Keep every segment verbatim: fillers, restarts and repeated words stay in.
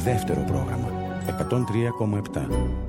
δεύτερο πρόγραμμα εκατόν τρία κόμμα επτά.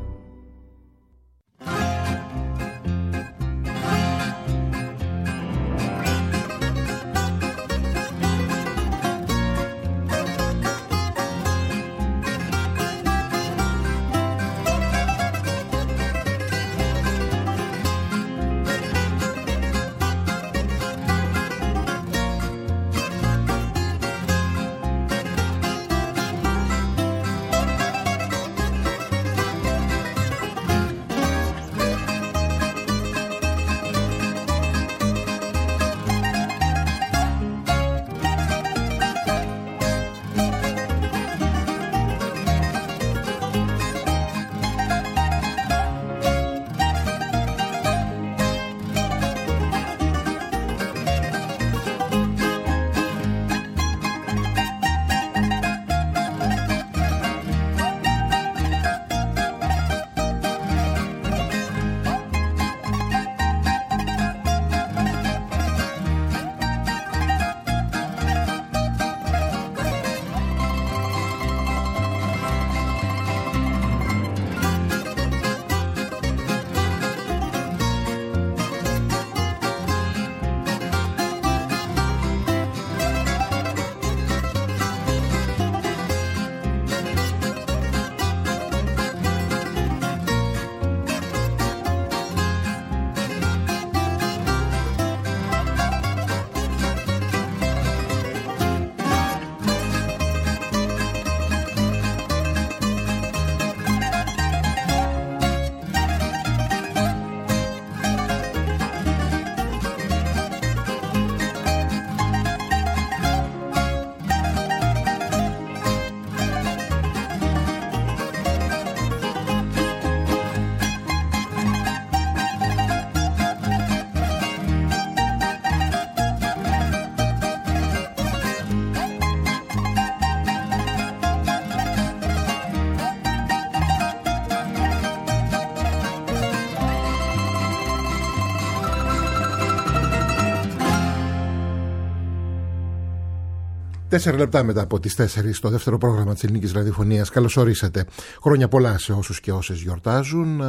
Τέσσερα λεπτά μετά από τις τέσσερις στο δεύτερο πρόγραμμα της Ελληνικής Ραδιοφωνίας. Καλώς ορίσατε. Χρόνια πολλά σε όσους και όσες γιορτάζουν.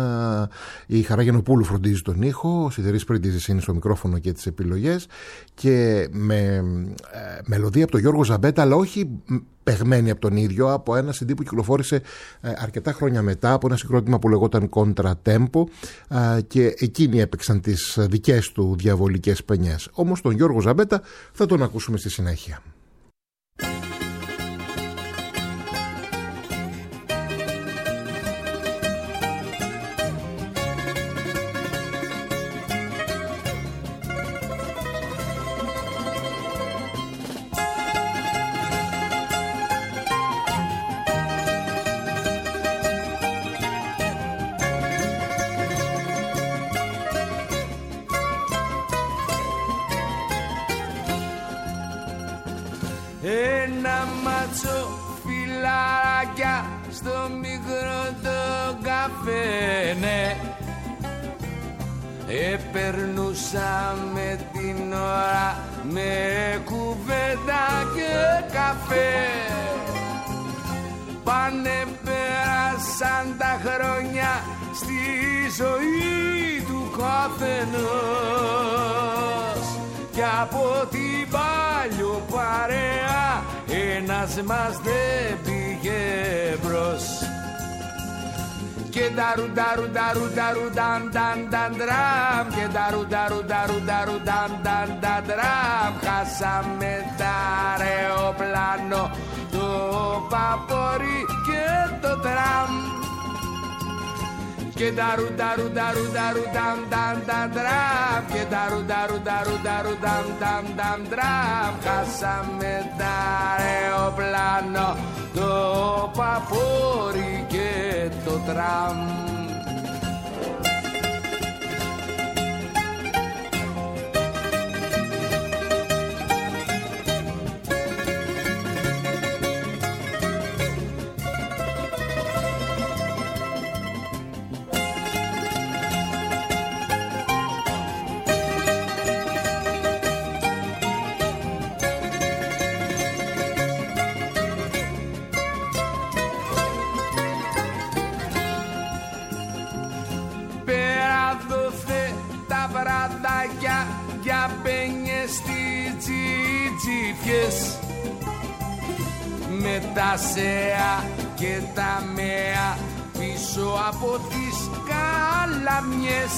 Η Χαρά Γιαννοπούλου φροντίζει τον ήχο, ο Σιδερής Πρίντιζης είναι στο μικρόφωνο και τις επιλογές, και με ε, μελωδία από τον Γιώργο Ζαμπέτα, αλλά όχι παιγμένη από τον ίδιο, από ένα σι ντι που κυκλοφόρησε ε, αρκετά χρόνια μετά, από ένα συγκρότημα που λεγόταν Contratempo, ε, και εκείνοι έπαιξαν τις δικές του διαβολικές παινιές. Όμως τον Γιώργο Ζαμπέτα θα τον ακούσουμε στη συνέχεια. Ένα μάτσο φιλαράκια στο μικρό το καφέ, ναι. Επερνούσαμε την ώρα με κουβέντα και καφέ. Πάνε πέρασαν τα χρόνια στη ζωή του καθενός, κι από την παλιό παρέα ένας μας δεν πήγε μπρος. Και νταρου νταρου νταρου νταρου νταν νταν νταν τραμ, και νταρου νταρου νταρου νταρου νταν νταν νταν τραμ. Χάσαμε τ' αεροπλάνο, το παπόρι και το τραμ. Και νταρου νταρου νταρου νταρου νταν νταν νταν τραμ, και νταρου νταρου νταρου νταρου νταν νταν νταν τραμ. Χάσαμε τ' αεροπλάνο, το παπόρι και το τραμ. αλήθειες, με τα σέα και τα μέα πίσω από τις καλαμιές,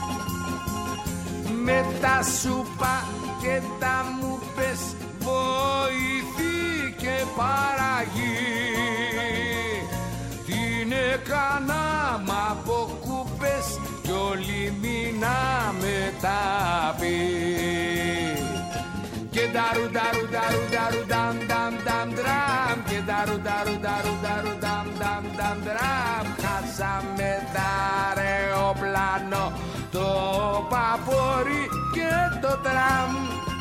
με τα σούπα και τα μούπες, βοηθή και παραγή. Την έκαναμε από κούπες κι όλοι μείναμε τα πει. Και νταρου νταρου νταρου νταρου νταμ νταμ νταμ ντραμ, και νταρου νταρου νταρου νταρου νταμ νταμ νταμ ντραμ. Χάσαμε τα αεροπλάνο, το παπόρι και το τραμ.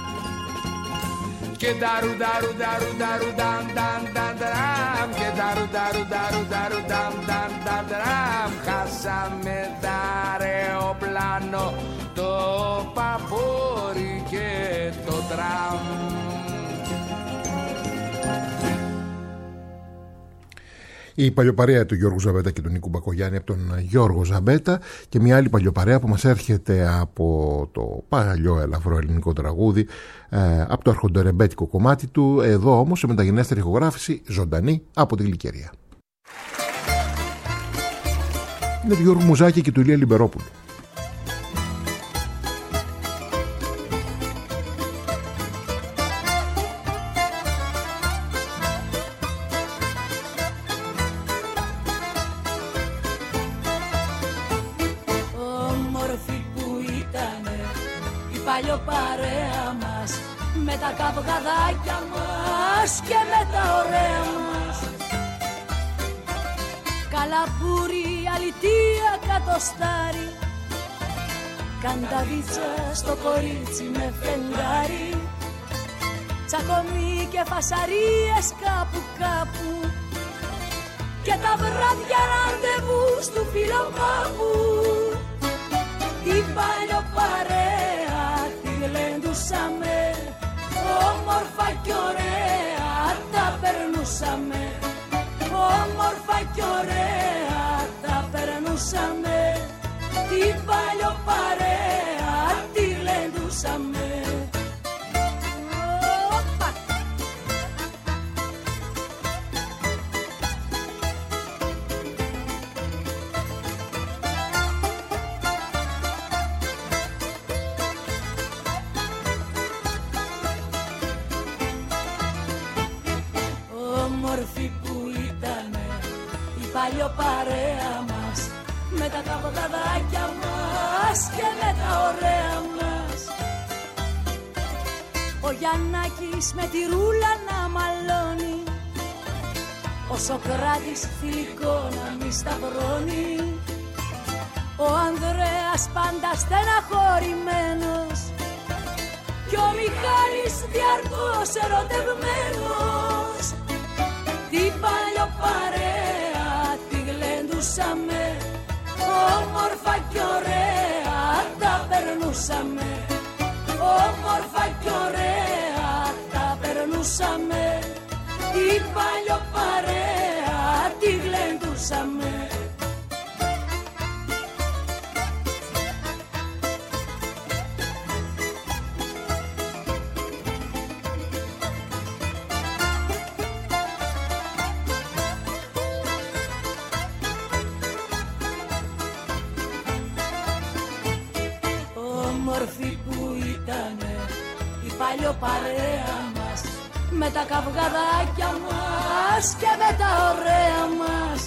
Και νταρου νταρου νταρου νταρου νταμ νταμ νταμ ντραμ, και νταρου νταρου νταρου νταρου νταμ νταμ νταμ ντραμ. Χάσαμε τα αεροπλάνο, το παπόρι και το τραμ. Η παλιοπαρέα του Γιώργου Ζαμπέτα και του Νίκου Μπακογιάννη από τον Γιώργο Ζαμπέτα, και μια άλλη παλιοπαρέα που μας έρχεται από το παλιό ελαφρό ελληνικό τραγούδι, ε, από το αρχοντερεμπέτικο κομμάτι του, εδώ όμως σε μεταγενέστερη ηχογράφηση, ζωντανή από τη Γλυκερία. Είναι του Γιώργου Μουζάκη και του Ηλία Λιμπερόπουλου. Καυγαδάκια μας και με τα ωραία μας, καλαπούρι, αλητία, κατοστάρι, κανταβίτσα στο κορίτσι με φεγγάρι, τσακωμί και φασαρίες κάπου κάπου, και τα βράδια ραντεβού στου φιλοπάπου. Την παλιοπαρέα τη γλεντούσαμε, όμορφα κι ωραία τα περνούσαμε, όμορφα κι ωραία τα περνούσαμε, την παλιοπαρέα τη γλεντούσαμε. Παρέα μας, με τα καυγαδάκια μας και με τα ωραία μας. Ο Γιαννάκης με τη ρούλα να μαλώνει, ο Σοκράτης θηλυκό να μη σταυρώνει, ο Ανδρέας πάντα στεναχωρημένος κι ο Μιχάλης διαρκώς ερωτευμένος. Την παλιοπαρέα τη γλεντούσαμε, όμορφα κι ωραία τα περνούσαμε, όμορφα κι ωραία τα περνούσαμε, την παλιοπαρέα τη γλεντούσαμε. Παρέα μας, με τα καυγαδάκια μας και με τα ωραία μας,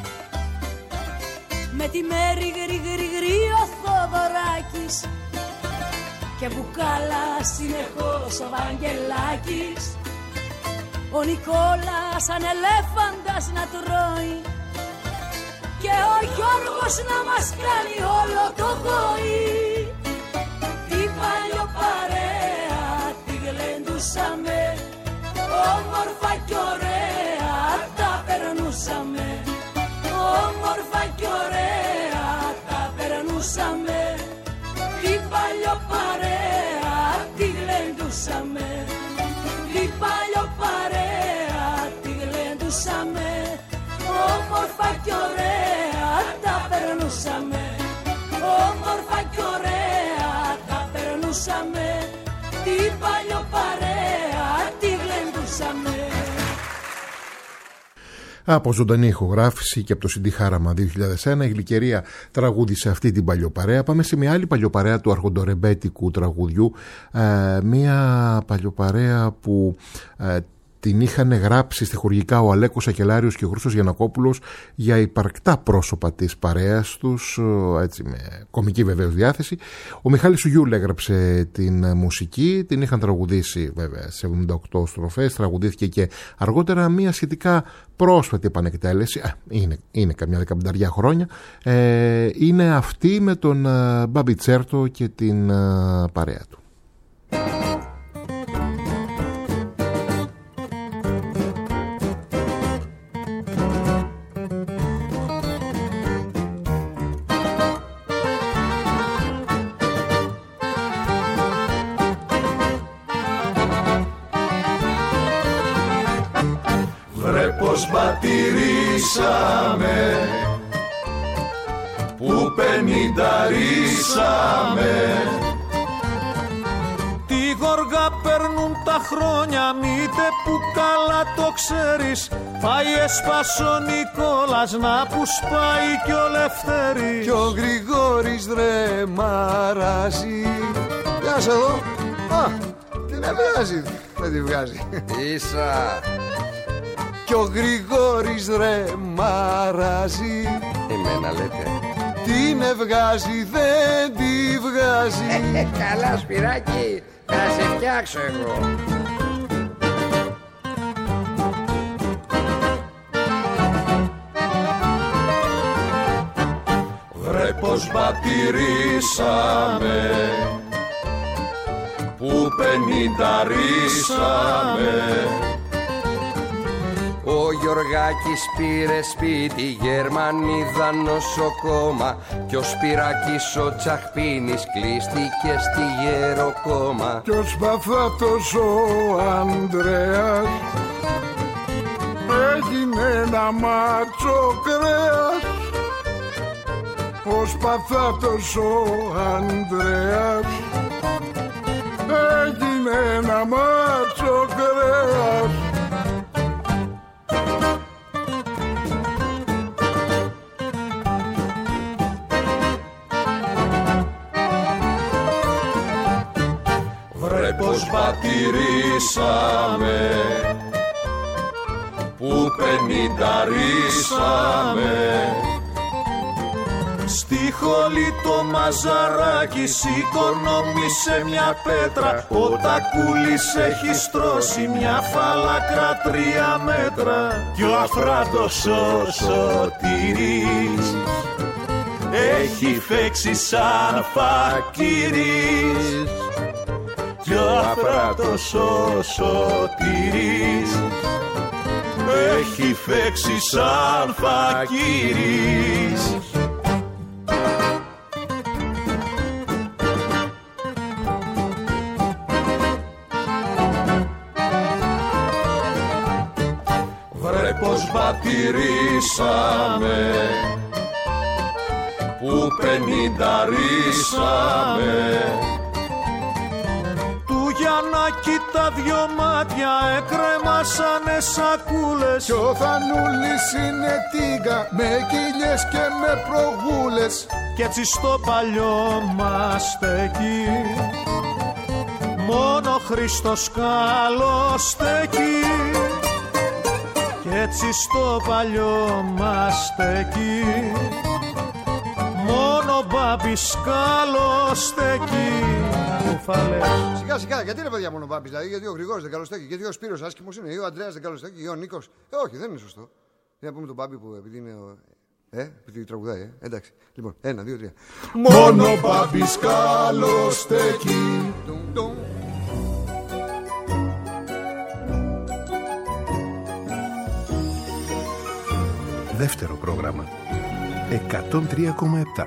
με τη Μέρη γρι γρι γρι ο Θοδωράκης και μπουκάλα συνεχώς ο Βαγγελάκης, ο Νικόλας σαν ελέφαντας να τρώει και ο Γιώργος να μας κάνει όλο το γόη. Την παλιοπαρέα τη γλεντούσαμε, όμορφα κι ωραία τα περνούσαμε, όμορφα κι ωραία τα περνούσαμε, την παλιοπαρέα τη γλεντούσαμε, την παλιοπαρέα τη γλεντούσαμε, όμορφα κι ωραία τα περνούσαμε, όμορφα κι ωραία τα περνούσαμε, την παλιοπαρέα χάσαμε. Από ζωντανή ηχογράφηση και από το σι ντι Χάραμα δύο χιλιάδες ένα η Γλυκερία τραγούδισε αυτή την παλιοπαρέα. Πάμε σε μια άλλη παλιοπαρέα του αρχοντορεμπέτικου τραγουδιού, ε, μια παλιοπαρέα που ε, την είχαν γράψει στιχουργικά ο Αλέκος Ακελάριος και ο Χρήστος Γιαννακόπουλος για υπαρκτά πρόσωπα της παρέας τους, έτσι με κομική βεβαίως διάθεση. Ο Μιχάλης Σουγιούλ έγραψε την μουσική, την είχαν τραγουδήσει βέβαια σε εβδομήντα οκτώ στροφές, τραγουδήθηκε και αργότερα μια σχετικά πρόσφατη επανεκτέλεση, α, είναι, είναι καμιά δεκαπενταριά χρόνια, ε, είναι αυτή με τον Μπάμπι Τσέρτο και την α, παρέα του. Πατηρήσαμε που πενηνταρίσαμε. Τι γοργά περνούν τα χρόνια, μήτε που καλά το ξέρεις. Πάει έσπασε ο Νικόλας να που σπάει κι ο Λευτέρης. Κι ο Γρηγόρης ρε μαράζει. Γεια σε εδώ. Α, την εβγάζει. Δεν τη βγάζει. Ίσα. Κι ο Γρηγόρης ρε μαράζει. Εμένα λέτε. Την ευγάζει, δεν τη βγάζει. Καλά Σπυράκη, θα σε φτιάξω εγώ. Βρε πως πατηρήσαμε που πενηνταρίσαμε. Ο Γιωργάκης πήρε σπίτι, Γερμανίδα νοσοκόμα. Κι ο Σπυράκης ο Τσαχπίνης κλείστηκε στη Γεροκόμα. Κι ο Σπαθάτος ο Ανδρέας έγινε ένα μάτσο κρέας. Ο Σπαθάτος ο Ανδρέας έγινε ένα μάτσο κρέας. Πως πατηρήσαμε που πενηνταρίσαμε. Στη χολή το μαζαράκι σηκωνόμησε μια πέτρα. Ο Τακούλης έχει στρώσει μια φαλακρά τρία μέτρα. Κι ο Αφράτος ο Σωτήρης έχει φέξει σαν φακύρης. Κι ο Αφράτος ο Σωτήρης έχει φέξει σαν φακύρης. Βρε πως πατηρήσαμε που πενηνταρίσαμε. Γιαννάκη τα δυο μάτια έκρεμασανε σακούλες. Κι ο Θανούλης είναι τίγκα με κοιλιές και με προγούλες. Κι έτσι στο παλιό μας στέκει μόνο Χριστός καλός στέκει. Κι έτσι στο παλιό μας στέκει μόνο Μπάμπης καλός στέκει. Σιγά σιγά, γιατί είναι παιδιά μόνο Μπάμπης, δηλαδή γιατί ο Γρηγόρης δεν καλοστέκει, γιατί ο Σπύρος άσχημος είναι, ή ο Αντρέας δεν καλοστέκει, ή ο Νίκος. Ε, όχι, δεν είναι σωστό. Για να πούμε τον Μπάμπη που επειδή είναι ο. Ε, επειδή τραγουδάει, ε, εντάξει. Λοιπόν, ένα, δύο, τρία. Μόνο Μπάμπης καλοστέκει. Δεύτερο πρόγραμμα εκατόν τρία κόμμα επτά.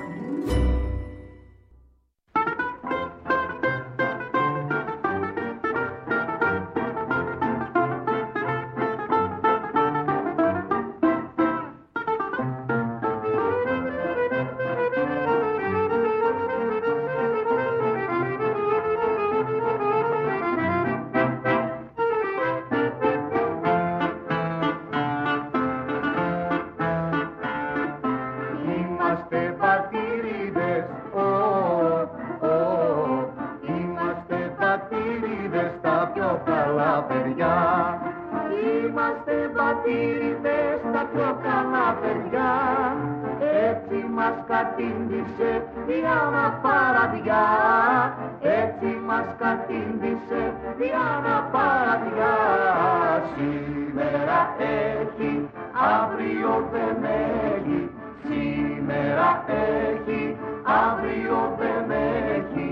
είμαστε πατήριδες τα πιο καλά παιδιά, έτσι μας κατήντησε η αναπαραδιά, έτσι μας κατήντησε η αναπαραδιά. Σήμερα έχει, αύριο δεν έχει, σήμερα έχει, αύριο δεν έχει.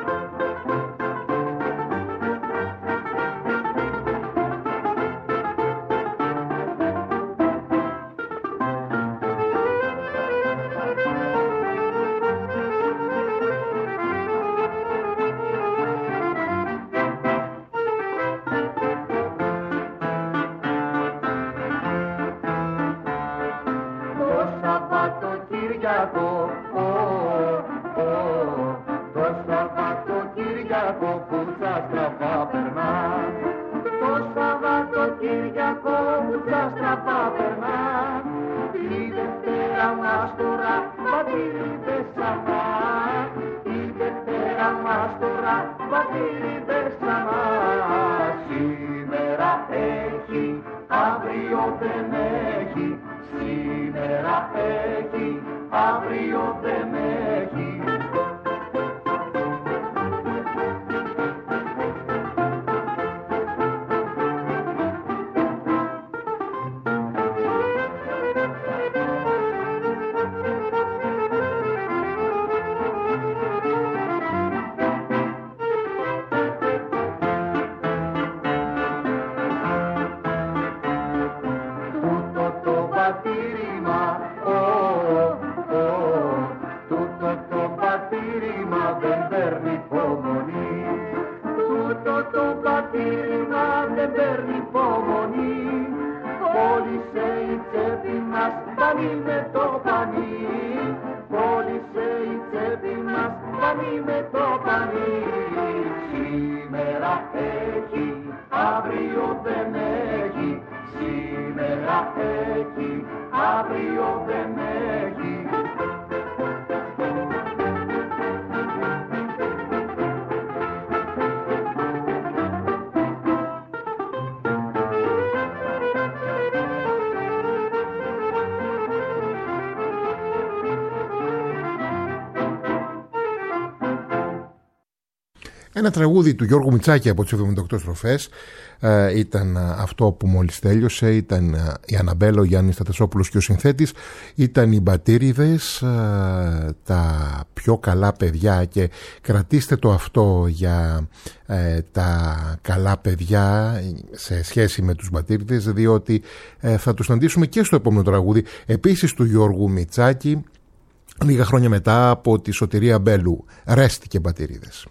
Ένα τραγούδι του Γιώργου Μητσάκη από τις εβδομήντα οκτώ στροφές ε, ήταν αυτό που μόλις τέλειωσε, ήταν ε, η Αναμπέλα, ο Γιάννης Τατεσόπουλος και ο συνθέτης, ήταν οι Μπατήριδες, ε, τα πιο καλά παιδιά, και κρατήστε το αυτό για ε, τα καλά παιδιά σε σχέση με τους Μπατήριδες, διότι ε, θα τους συναντήσουμε και στο επόμενο τραγούδι επίσης του Γιώργου Μητσάκη, λίγα χρόνια μετά από τη Σωτηρία Μπέλου, Ρέστηκε Μπατήριδες.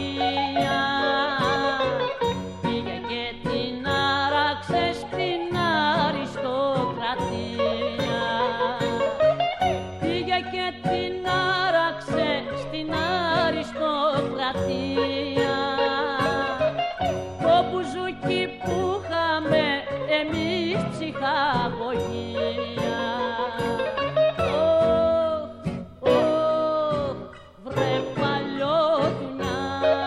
Πήγε και την άραξε στην εμείς ψυχαγωγία. Ωχ, ωχ, βρε παλιότουνα,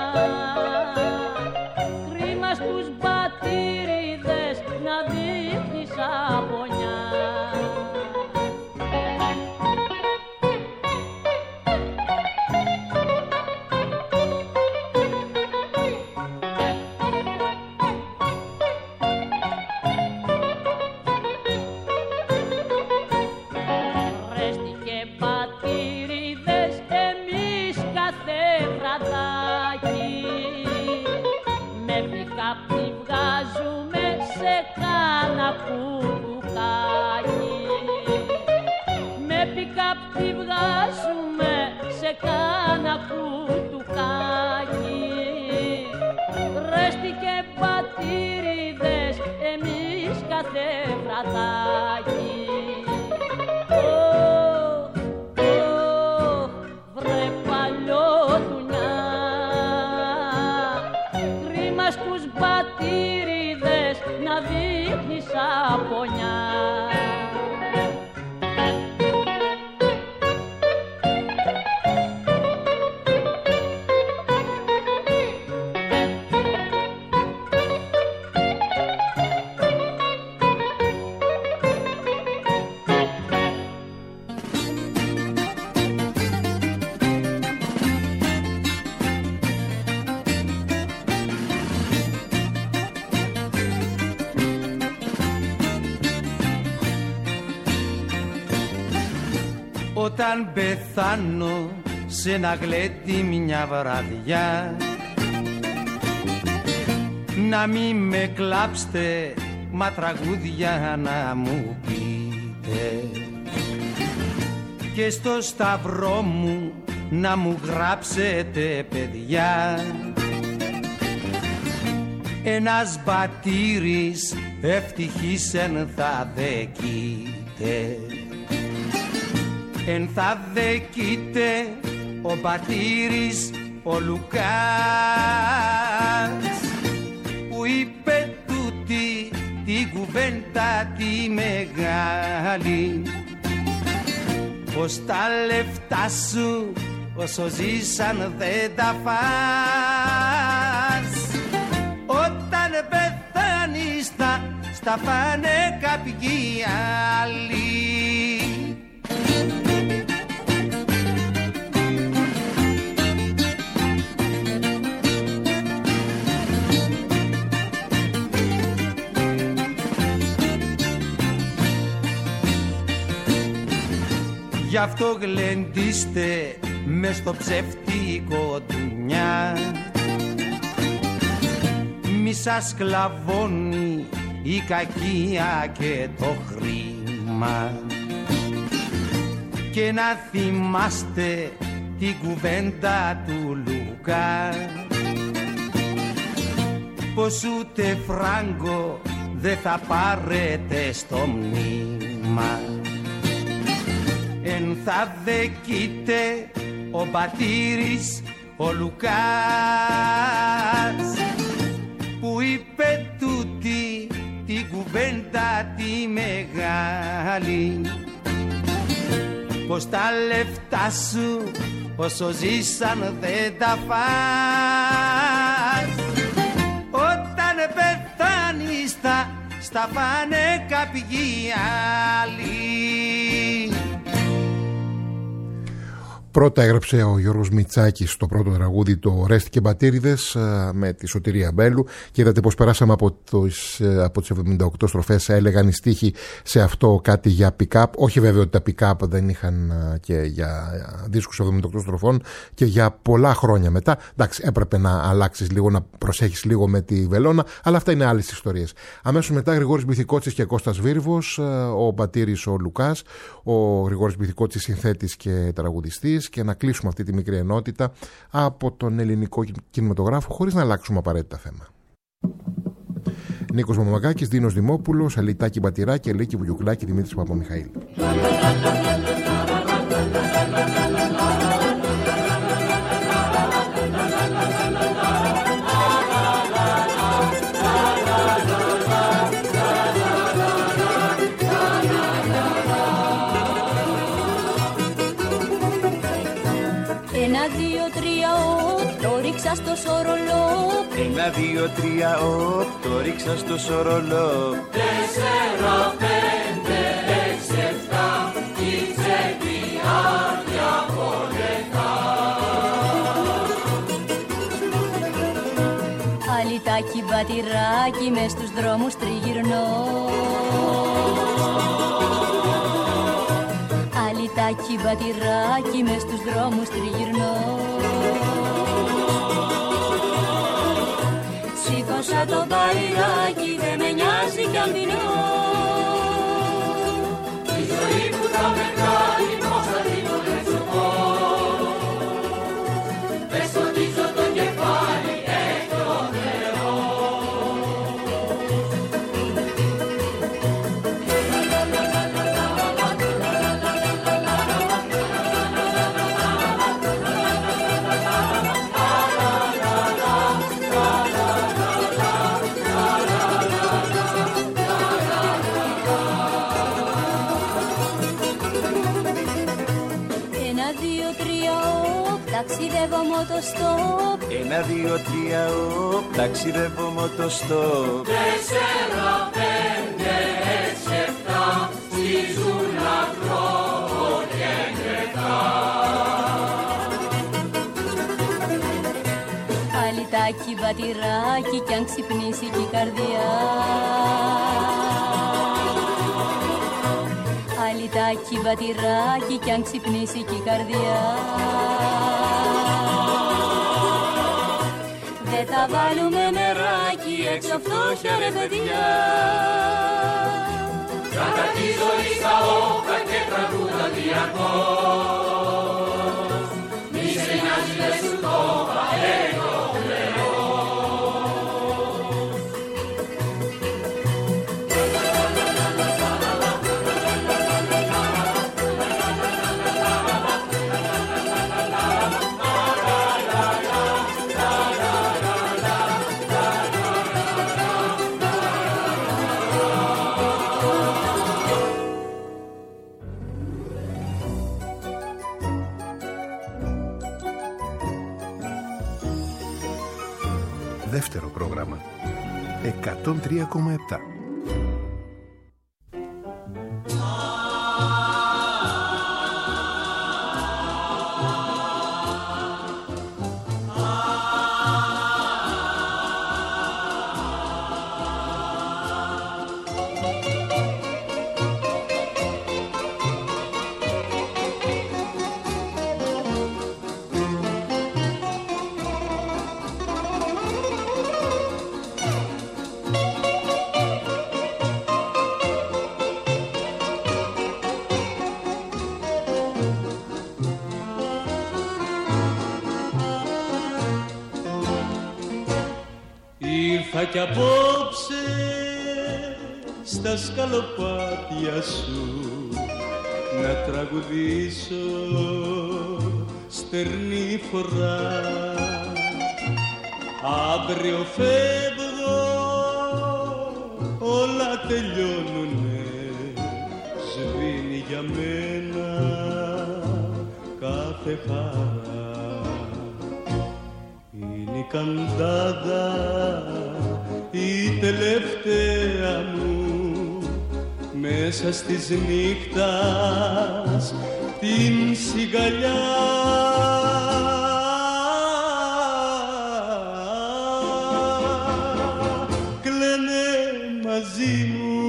κρίμα στους μπατήριδες να δείχνεις απονιά. Όταν πεθάνω σε ένα γλέντι μια βραδιά, να μη με κλάψτε, μα τραγούδια να μου πείτε, και στο σταυρό μου να μου γράψετε, παιδιά, ένας μπατήρης ευτυχής εν θα δεκείτε. Εν θα δεκείτε ο πατήρης ο Λουκάς, που είπε τούτη την κουβέντα τη μεγάλη, πως τα λεφτά σου όσο ζήσαν δεν τα φας, όταν πεθάνεις θα στα φάνε κάποιοι άλλοι. Γι' αυτό γλεντήστε μες στο ψεύτικο ντουνιά, μη σας κλαβώνει η κακία και το χρήμα, και να θυμάστε την κουβέντα του Λουκά, πως ούτε φράγκο δεν θα πάρετε στο μνήμα. Εν θα δεκείτε ο πατήρης ο Λουκάς, που είπε τούτη την κουβέντα τη μεγάλη, πως τα λεφτά σου όσο ζήσαν δεν τα φας, όταν πεθάνεις θα στα φάνε κάποιοι άλλοι. Πρώτα έγραψε ο Γιώργος Μητσάκης το πρώτο τραγούδι, το «Ρέστηκε Μπατήριδες», με τη Σωτηρία Μπέλου, και είδατε πως περάσαμε από, τις, από τις εβδομήντα οκτώ στροφές. Έλεγαν οι στίχοι σε αυτό κάτι για pick-up, όχι βέβαια ότι τα pick-up δεν είχαν και για δίσκους εβδομήντα οκτώ στροφών και για πολλά χρόνια μετά. Εντάξει, έπρεπε να αλλάξεις λίγο, να προσέχεις λίγο με τη βελόνα, αλλά αυτά είναι άλλες ιστορίες. Αμέσως μετά Γρηγόρης Μπιθικότσης και Κώστας Βίρβος, ο πατήρης ο Λουκάς, ο Γρηγόρης Μπιθικότσης συνθέτης και τραγουδιστής, και να κλείσουμε αυτή τη μικρή ενότητα από τον ελληνικό κινηματογράφο χωρίς να αλλάξουμε απαραίτητα θέμα. Νίκος Μαμακάκης, Δίνος Δημόπουλος, Αλιτάκη Μπατηράκη, Ελίκη Βουγιουκλάκη, Δημήτρης Παπαμιχαήλ. ρίξα στο σορολό. Ένα, δύο, τρία, οπ, το ρίξα στο σορολό. Τέσσερα, πέντε, έξι, εφτά, η τσέπη άδεια από λεφτά. Αλυτάκι μπατηράκι μες στους δρόμους τριγυρνώ. Αλυτάκι μπατηράκι μες στους δρόμους τριγυρνώ. Σήκωσα το μπαϊράκι, δε με νοιάζει κι αν πεινώ. Η ζωή που θα με κάνει, πώς θα την ονέψω. Δεν σκοτίζω το κεφάλι, έχει το νερό. Ταξιδεύω μοτοστόπ. Ένα, δύο, τρία, οπ, ταξιδεύω μοτοστόπ. Τέσσερα, πέντε, έξι, εφτά, σκίζουν να τρώω και νεκρά. Αλυτάκι μπατηράκι κι αν ξυπνήσει κι η καρδιά. Αλυτάκι μπατηράκι κι αν ξυπνήσει κι η καρδιά. Δεν θα βάλουμε νεράκι έξω φτώχεια ρε παιδιά. Κράτα τη ζωή στα όπλα και τραγούδα διαρκώς. Μη σε νοιάζει δεν σου το παρέχω Δεύτερο πρόγραμμα εκατόν τρία κόμμα επτά. Ήρθα κι απόψε στα σκαλοπάτια σου να τραγουδήσω στερνή φορά. Αύριο φεύγω, όλα τελειώνουνε, σβήνει για μένα κάθε χαρά. Είναι η καντάδα η τελευταία μου μέσα στις νύχτας την σιγαλιά. Κλαίνε μαζί μου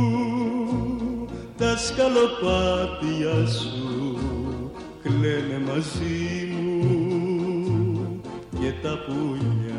τα σκαλοπάτια σου, κλαίνε μαζί μου και τα πουλιά.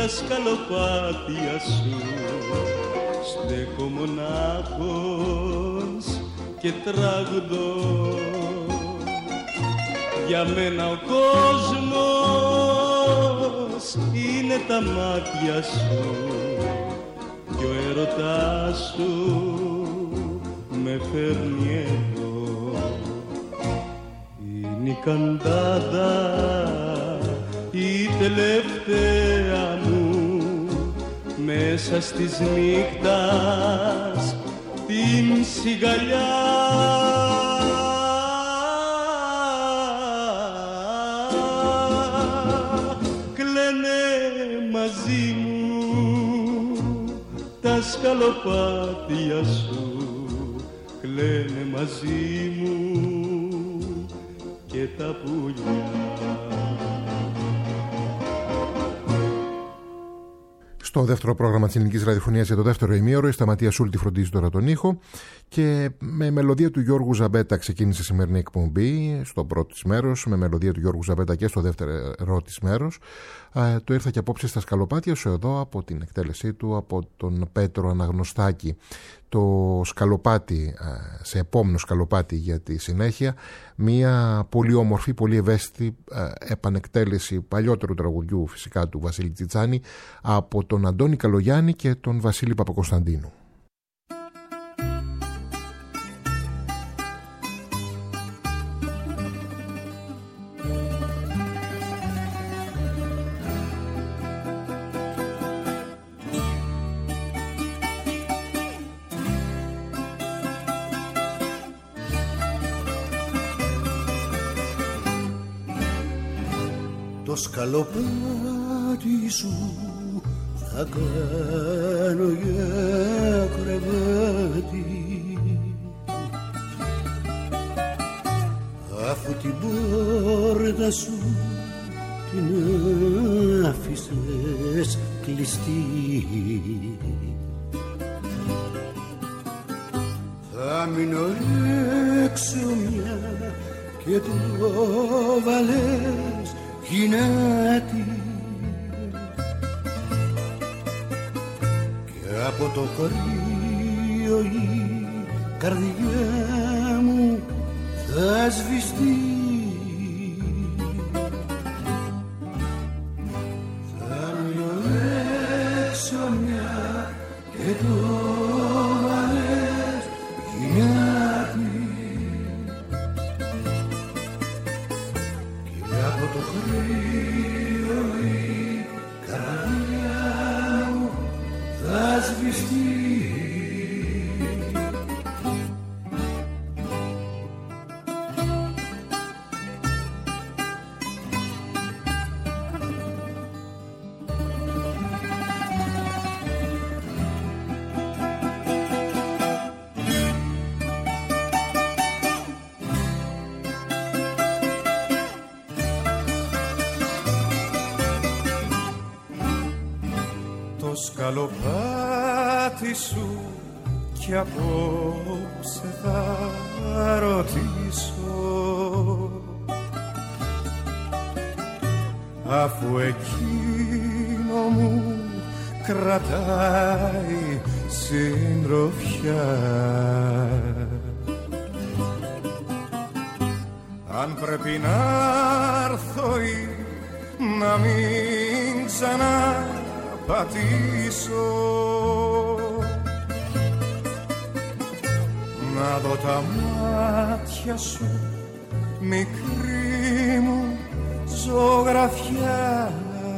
στα σκαλοπάτια σου στέκω μονάχος και τραγουδώ. Για μένα ο κόσμος είναι τα μάτια σου κι ο έρωτάς σου με φέρνει εδώ. Είναι η καντάδα η τελευταία μου μέσα στις νύχτας την σιγαλιά. Κλαίνε μαζί μου τα σκαλοπάτια σου, κλαίνε μαζί μου και τα πουλιά. Στο δεύτερο πρόγραμμα της Ελληνικής Ραδιοφωνίας για το δεύτερο ημίωρο, η Σταματία Σούλτη φροντίζει τώρα τον ήχο και με μελωδία του Γιώργου Ζαμπέτα ξεκίνησε η σημερινή εκπομπή στο πρώτο της μέρος, με μελωδία του Γιώργου Ζαμπέτα και στο δεύτερο της μέρος. Ε, το ήρθα και απόψε στα σκαλοπάτια σου εδώ από την εκτέλεσή του από τον Πέτρο Αναγνωστάκη. Το σκαλοπάτι, σε επόμενο σκαλοπάτι για τη συνέχεια, μια πολύ όμορφη, πολύ ευαίσθητη επανεκτέλεση παλιότερου τραγουδιού φυσικά του Βασίλη Τσιτσάνη από τον Αντώνη Καλογιάννη και τον Βασίλη Παπακοσταντίνου. Το σκαλοπάτι σου θα κάνω για κρεβάτι, αφού την πόρτα σου την άφησες κλειστή. Θα μείνω έξω μια και το βάλες γυνάτη και από το κρύο η καρδιά μου θα σβηστεί. Θα μείνω έξω μια και το βάλες γυνάτη και από το κρύο η καρδιά μου θα σβηστεί. Σκαλοπάτι σου κι απόψε θα ρωτήσω, αφού εκείνο μου κρατάει συντροφιά. Αν πρέπει να έρθω ή να μην ξανά πατήσω, να δω τα μάτια σου μικρή μου ζωγραφιά.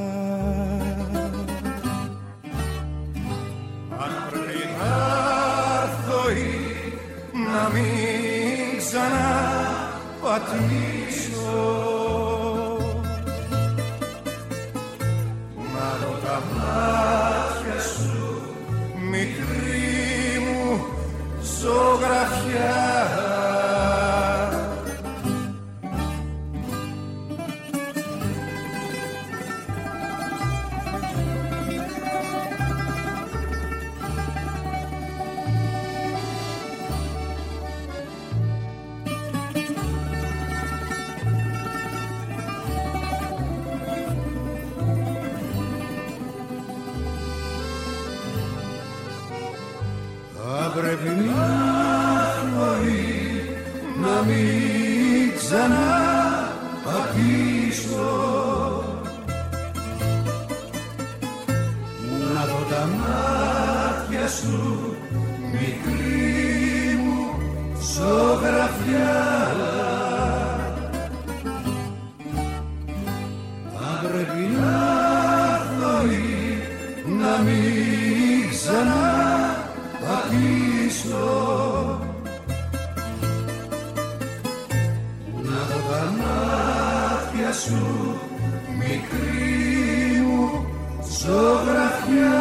Αν πρέπει να έρθω ή να μην ξανά πατήσω, να δω τα μάτια σου μικρή μου ζωγραφιά. πρέπει μια ζωή να μην ξαναπατήσω, να δω τα μάτια σου μικρή μου ζωγραφιά. Αν πρέπει να δοεί να μην ξαναπατήσω, να δω τα μάτια σου μικρή μου ζωγραφιά.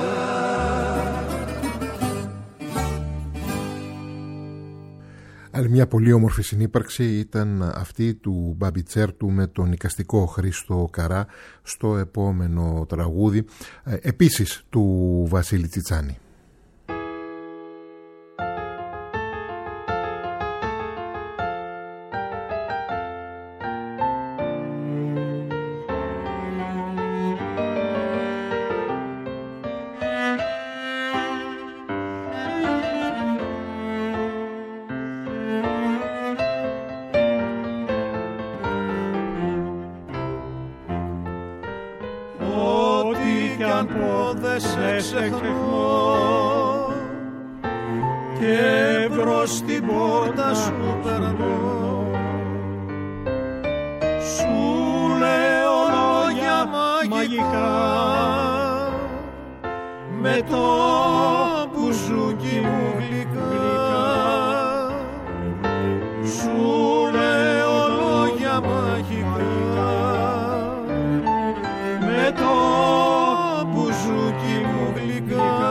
Άλλη μια πολύ όμορφη συνύπαρξη ήταν αυτή του Μπαμπιτσέρτου με τον εικαστικό Χρήστο Καρά στο επόμενο τραγούδι, επίσης του Βασίλη Τσιτσάνη. Και μπρος την πόρτα σου περνώ, σου λέω λόγια μαγικά με το μπουζούκι μου γλυκά. Σου λέω λόγια μαγικά με το μπουζούκι μου γλυκά.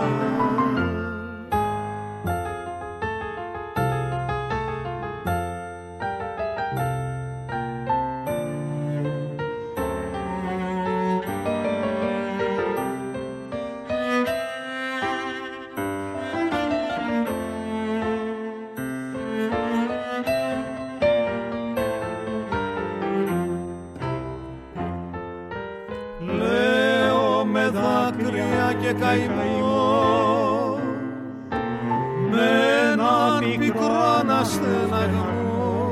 Και καημό με ένα μικρό αναστεναγμό,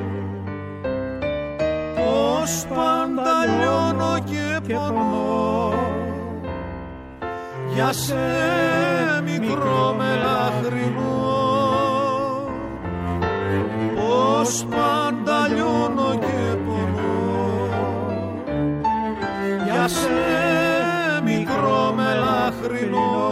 πως πάντα λιώνω και πονώ για σε μικρό μελαχρινό, πως πάντα λιώνω και πονώ για σε μικρό μελαχρινό.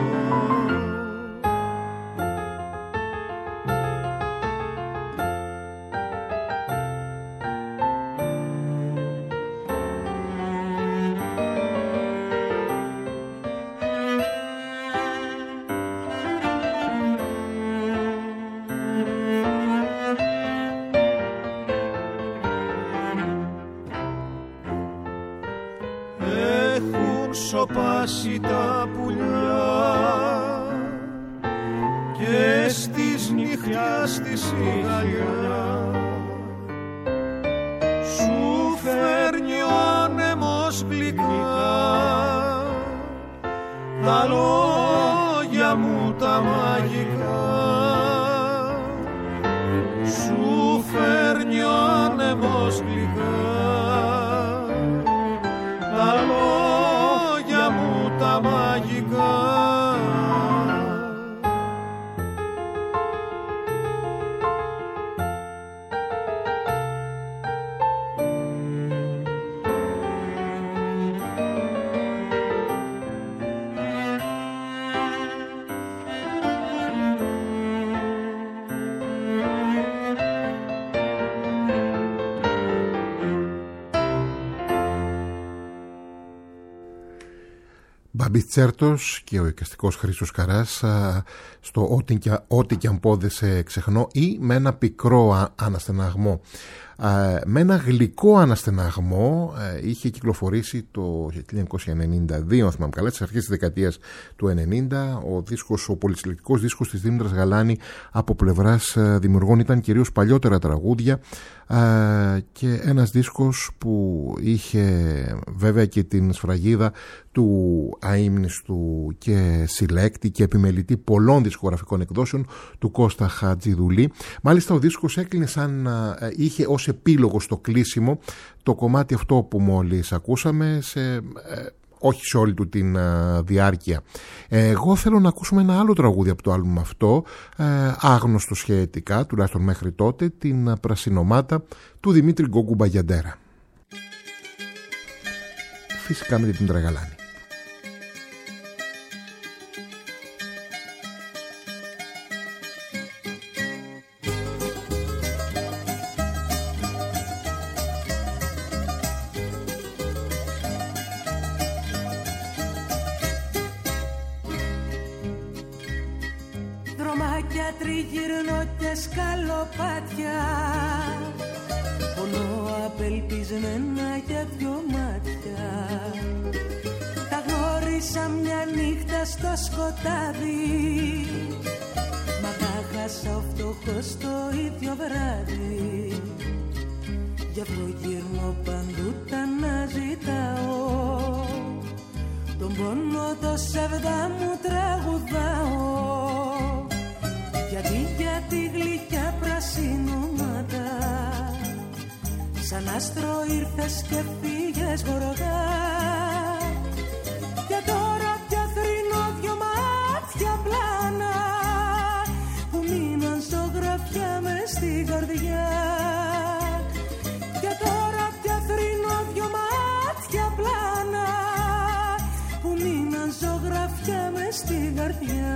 Σοπάσει τα πουλιά και στις νύχτιας τη σιγαλιά σου φέρνει ο άνεμος γλυκά τα λόγια μου τα μαγικά. Σου φέρνει ο άνεμος γλυκά τα λόγια μου τα μαγικά. Μπαμπιτσέρτος και ο εικαστικός Χρήστος Καράς στο ό,τι και, ό,τι και αν πόδεσε ξεχνώ, ή με ένα πικρό αναστεναγμό. Με ένα γλυκό αναστεναγμό είχε κυκλοφορήσει το χίλια εννιακόσια ενενήντα δύο, αν θυμάμαι καλά, στις αρχές της δεκαετίας του ενενήντα. Ο δίσκος, ο πολυσυλλεκτικός δίσκος της Δήμητρας Γαλάνη από πλευράς δημιουργών ήταν κυρίως παλιότερα τραγούδια, και ένας δίσκος που είχε βέβαια και την σφραγίδα του αείμνηστου και συλλέκτη και επιμελητή πολλών δισκογραφικών εκδόσεων του Κώστα Χατζηδουλή. Μάλιστα ο δίσκος έκλεινε σαν είχε ως επίλογο στο κλείσιμο το κομμάτι αυτό που μόλις ακούσαμε, σε, όχι σε όλη του την διάρκεια. Εγώ θέλω να ακούσουμε ένα άλλο τραγούδι από το άλμπουμ αυτό, άγνωστο σχετικά, τουλάχιστον μέχρι τότε, την Πρασινομάτα του Δημήτρη Γκόγκου Μπαγιαντέρα. Φυσικά με την Τραγαλάνη. Δρομάκια τριγυρνώ και σκαλοπάτια, πονώ απελπισμένα για δυο μάτια. Τα γνώρισα μια νύχτα στο σκοτάδι, μα τα χάσα ο φτωχός το ίδιο βράδυ. Γι' αυτό γυρνώ παντού τα να ζητάω, τον πόνο το σεβδά μου τραγουδάω. Γιατί για τη γλυκιά πρασινομάτα, σαν άστρο ήρθες και φύγες γοργά. Και τώρα πια θρηνώ δυο μάτια πλάνα, που μείναν ζωγραφιά μες στην καρδιά. Και τώρα πια θρηνώ δυο μάτια πλάνα, που μείναν ζωγραφιά μες στην καρδιά.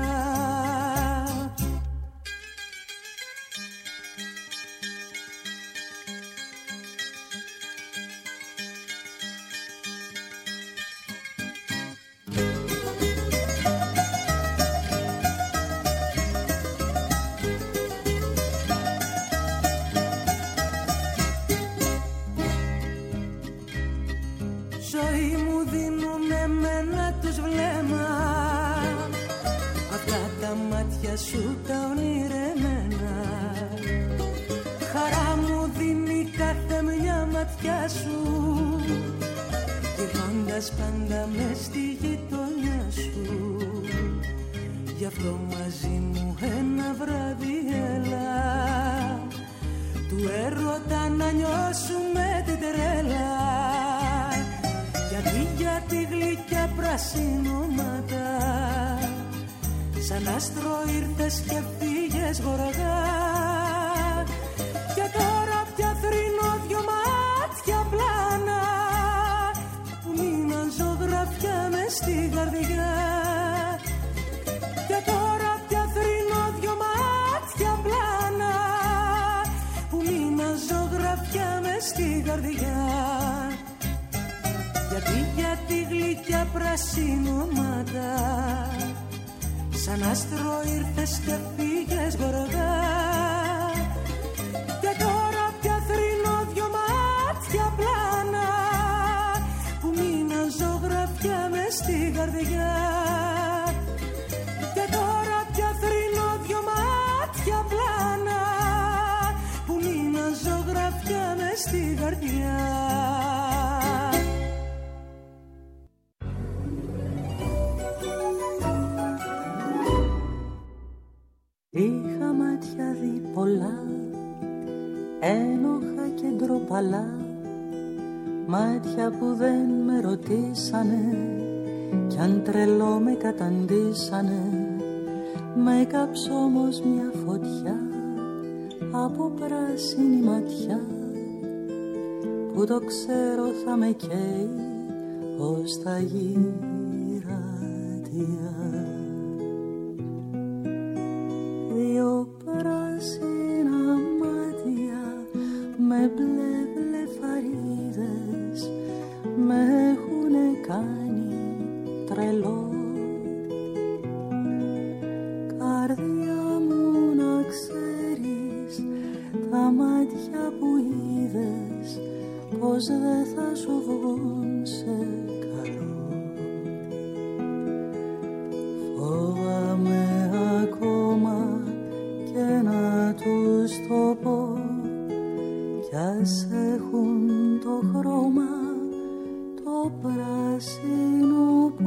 Σου τα ονειρεμένα, χαρά μου δίνει κάθε μια ματιά σου, γυρνώντας πάντα μες στη γειτονιά σου. Γι' αυτό μαζί μου ένα βράδυ έλα, του έρωτα να νιώσουμε την τρέλα. Γιατί για τη γλυκιά πρασινομάτα, σαν άστρο ήρθες και φύγες γοργά. Και τώρα πια θρηνώ δυο μάτια πλάνα, που μείναν ζωγραφιά μες στην καρδιά. Και τώρα πια θρηνώ δυο μάτια πλάνα, που μείναν ζωγραφιά μες στην καρδιά. Γιατί για τη γλυκιά πρασινομάτα, σαν άστρο ήρθες και φύγες γοργά. Και τώρα πια θρηνώ δυο μάτια πλάνα, που μείναν ζωγραφιά μες στην καρδιά. Και τώρα πια θρηνώ δυο μάτια πλάνα, που μείναν ζωγραφιά μες στην καρδιά. Είχα μάτια δει πολλά, ένοχα και ντροπαλά, μάτια που δεν με ρωτήσανε, κι αν τρελό με καταντήσανε. Με έκαψε όμως μια φωτιά από πράσινη ματιά, που το ξέρω θα με καίει ως τα γυρατιά. Δύο πράσινα μάτια με μπλε βλεφαρίδες με έχουνε κάνει τρελό. Καρδιά μου να ξέρεις, τα μάτια που είδες πως δεν θα σου βγουν σε καλό. Φοβάμαι ακόμα και να τους το πω, κι ας έχουν το χρώμα το πράσινο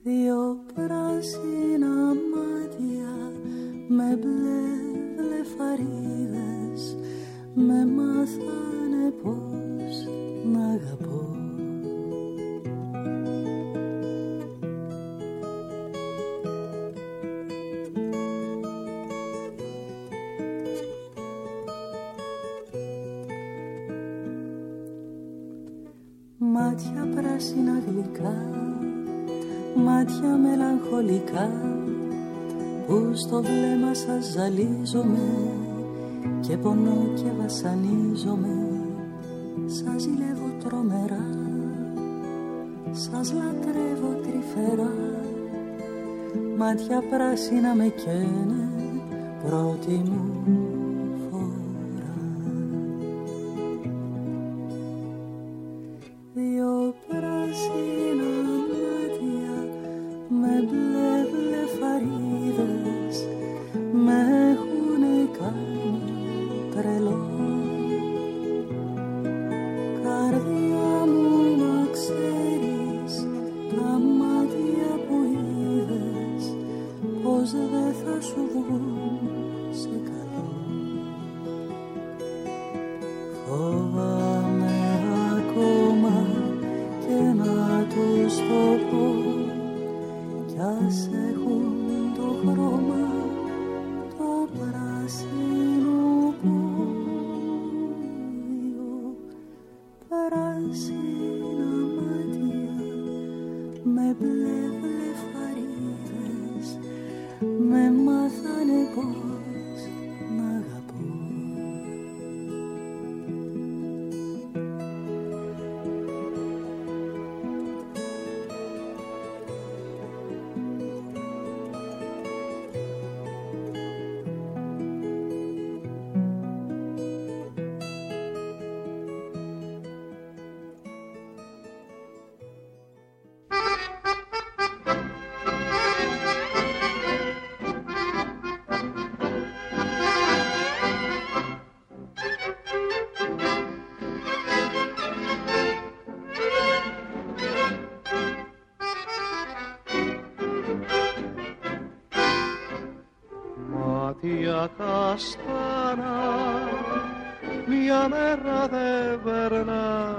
Δυο πράσινα μάτια με μπλε βλεφαρίδες με μάθανε πως να αγαπώ. Μάτια πράσινα γλυκά, μάτια μελαγχολικά που στο βλέμμα σας ζαλίζομαι και πονώ και βασανίζομαι. Σας ζηλεύω τρομερά, σας λατρεύω τρυφερά. Μάτια πράσινα με καίνε πρώτη μου φορά. Δυο πράσινα μάτια με μπλε βλεφαρίδες με έχουνε κάνει τρελό. Καρδιά μου να ξέρεις, τα μάτια που είδες πως δεν θα σου βγουν σε καλό. Φοβάμαι ακόμα και να τους το πω κι ας έχουν το χρώμα το πράσινο που πράσινα μάτια με μπλε βλεφαρίδες με μάθανε πως να αγαπώ. Μάτια καστάνα, μια μέρα δεν περνά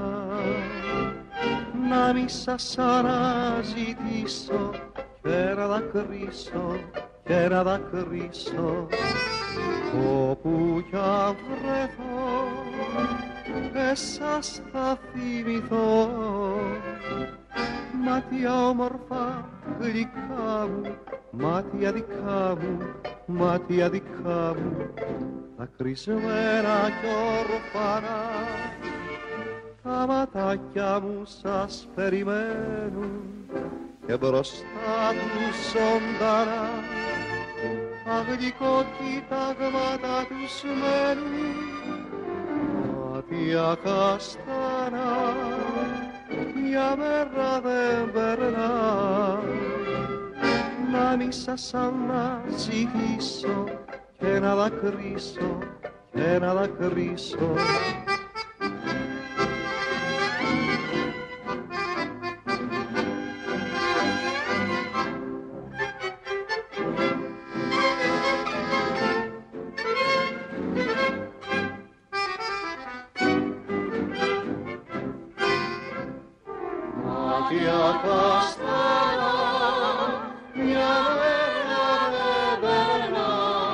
να μη σας αναζητήσω και να δακρύσω και να δακρύσω. Όπου κι αν βρεθώ εσάς θα θυμηθώ. Μάτια όμορφα γλυκά μου, μάτια δικά μου, μάτια δικά μου, δακρυσμένα κι ορφανά. Τα ματάκια μου σας περιμένουν και μπροστά τους ζωντανά αγλικό κοίταγματα τους μένουν. Μάτια καστάνα, μια μέρα δεν περνά να μη σας αναζητήσω και να δακρύσω και να δακρύσω. Μάτια καστάνα, μια μέρα δεν περνά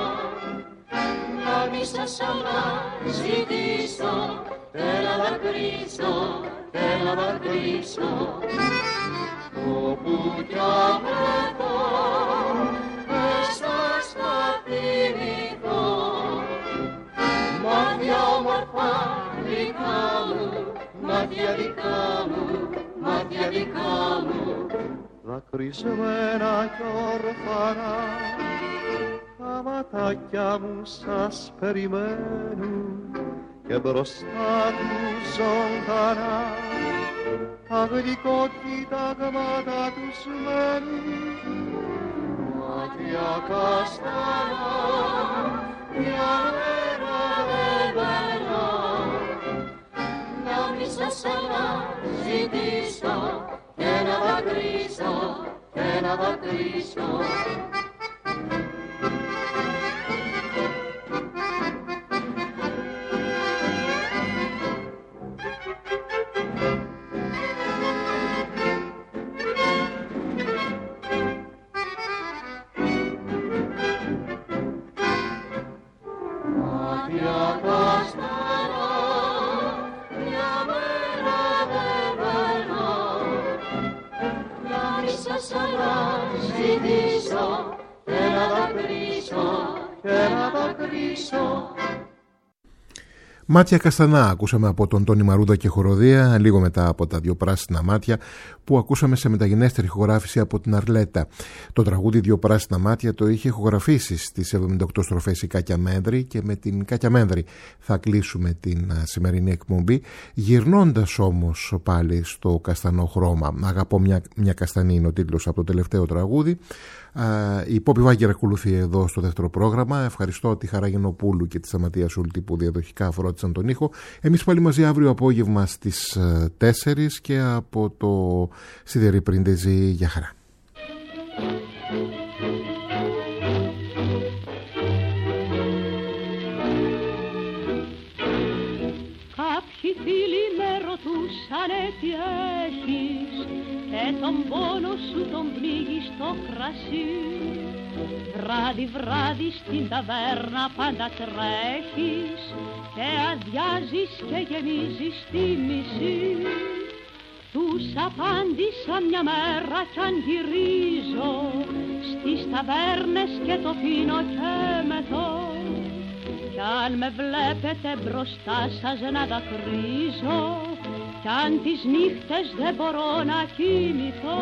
να μη σας αναζητήσω και να δακρύσω και να δακρύσω. Όπου κι αν βρεθώ εσάς θα θυμηθώ. Μάτια όμορφα δικά μου, μάτια δικά μου, μάτια δικά μου, δακρυσμένα κι ορφανά. Τα ματάκια μου σας περιμένουν και μπροστά τους ζωντανά τα γλυκό κοίταγματα τους μένουν. Μάτια καστάνα, μια μέρα δεν περνά να μη σας αναζητήσω και να δακρύσω και να να δακρύσω. Μάτια καστανά ακούσαμε από τον Τόνι Μαρούδα και χοροδία, λίγο μετά από τα δύο πράσινα μάτια που ακούσαμε σε μεταγενέστερη ηχογράφηση από την Αρλέτα. Το τραγούδι Δύο πράσινα μάτια το είχε ηχογραφήσει στις εβδομήντα οκτώ στροφές η Κάκια Μένδρη και με την Κάκια Μένδρη θα κλείσουμε την σημερινή εκπομπή, γυρνώντας όμως πάλι στο καστανό χρώμα. Αγαπώ μια, μια καστανή είναι ο τίτλος από το τελευταίο τραγούδι. Η Πόπη Βάγκερ ακολουθεί εδώ στο δεύτερο πρόγραμμα. Ευχαριστώ τη Χαρά Γενοπούλου και τη Σταματία Σούλτη που διαδοχικά φρόντισαν τον ήχο. Εμείς πάλι μαζί αύριο απόγευμα στις τέσσερις και από το Σιδερή Πρίντεζη. Γεια χαρά. Κάποιοι φίλοι με ρωτούσανε τι έχεις και τον πόνο σου τον πνίγει στο κρασί. Βράδυ βράδυ στην ταβέρνα πάντα τρέχεις και αδειάζεις και γεμίζεις τη μισή. Τους απάντησα μια μέρα κι αν γυρίζω στις ταβέρνες και το πίνω και μεθώ. Κι αν με βλέπετε μπροστά σας να δακρύζω κι αν τις νύχτες δεν μπορώ να κοιμηθώ.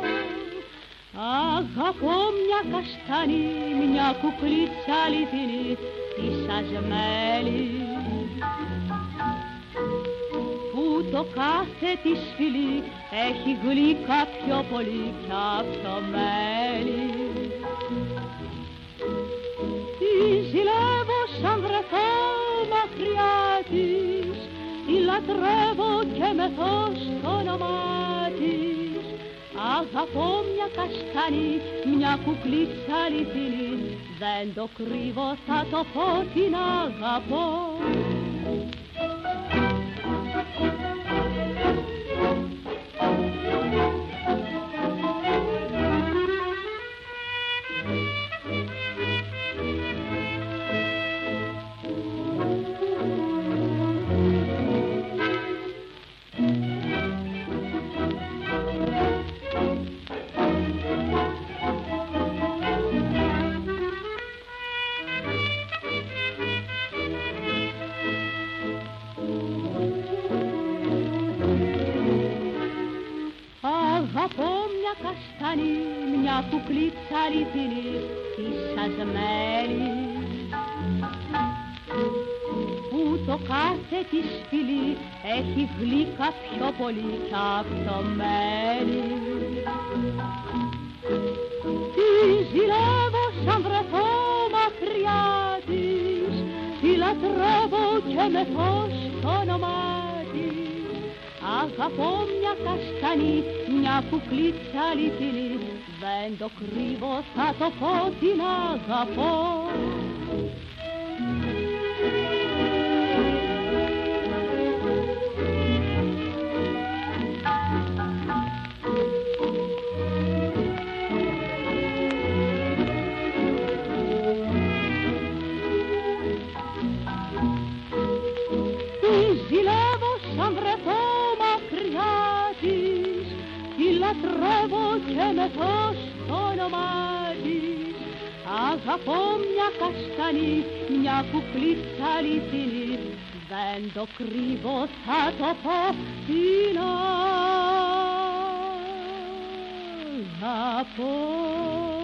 Αγαπώ μια καστανή, μια κουκλίτσα αληθινή τη σασμένη που το κάθε της φιλί έχει γλυκά πιο πολύ κι απ' το μέλι. Τη ζηλεύω σαν βρεθώ μακριά της, τη λατρεύω και μεθώ στο όνομά της. Αγαπώ μια καστανή, μια κουκλίτσα αληθινή, δεν το κρύβω θα το πω την αγαπώ. Αγαπώ μια καστανή, μια κουκλίτσα αληθινή τη σασμένη που το κάθε της φιλί έχει γλυκά πιο πολύ κι απ' το μέλι. Τη ζηλεύω σαν βρεθώ μακριά της, τη λατρεύω και μεθώ στο όνομά της. Αγαπώ μια καστανή, μια κουκλίτσα αληθινή, δεν το κρύβω θα το πω την αγαπώ. Τη ζηλεύω σαν βρεθώ μακριά της, τη λατρεύω και μεθώ στο όνομά της. Αγαπώ μια καστανή, μια κουκλίτσα αληθινή, δεν το κρύβω θα το πω την αγαπώ.